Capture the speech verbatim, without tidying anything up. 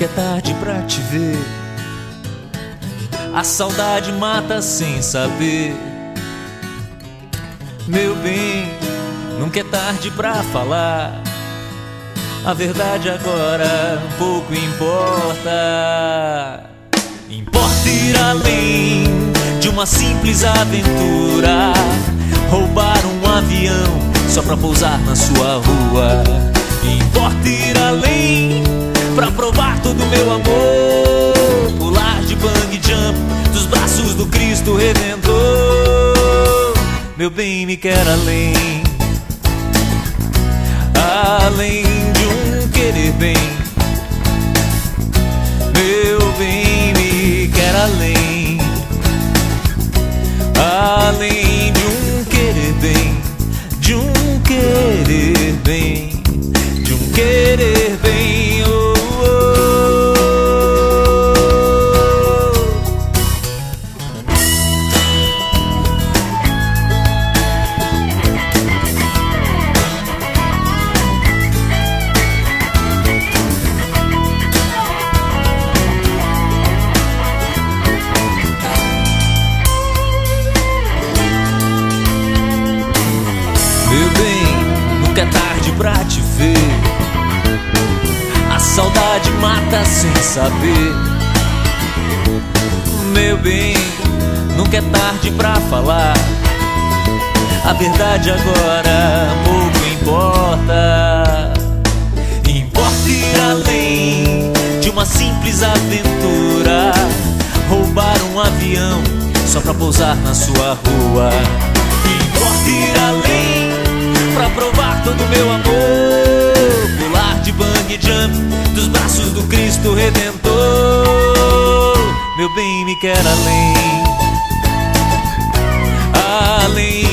é tarde pra te ver. A saudade mata sem saber. Meu bem, nunca é tarde pra falar. A verdade agora pouco importa. Importa ir além de uma simples aventura, roubar um avião só pra pousar na sua rua. Importa ir além pra provar todo o meu amor, pular de bang jump dos braços do Cristo Redentor. Meu bem, me quer além, além de um querer bem. Meu bem, me quer além, além de um querer bem, de um querer bem, de um querer bem. Oh, oh. Meu bem, nunca é tarde pra te ver. A saudade mata sem saber. Meu bem, nunca é tarde pra falar. A verdade agora pouco importa. Importa ir além de uma simples aventura, roubar um avião só pra pousar na sua rua. Importa ir além pra provar todo o meu amor, pular de bang jump dos braços do Cristo Redentor. Meu bem, me quer além, além